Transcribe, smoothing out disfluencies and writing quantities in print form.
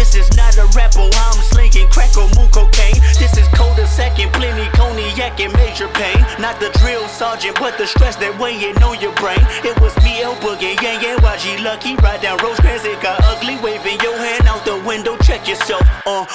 This is not a rapper, I'm slinging crack or moon cocaine. This is cold a second, plenty cognac and major pain. Not the drill sergeant, but the stress that weighing on your brain. It was me, El Boogie, Yang Yang, YG Lucky. Ride down Rosecrans, it got ugly. Waving your hand out the window, check yourself.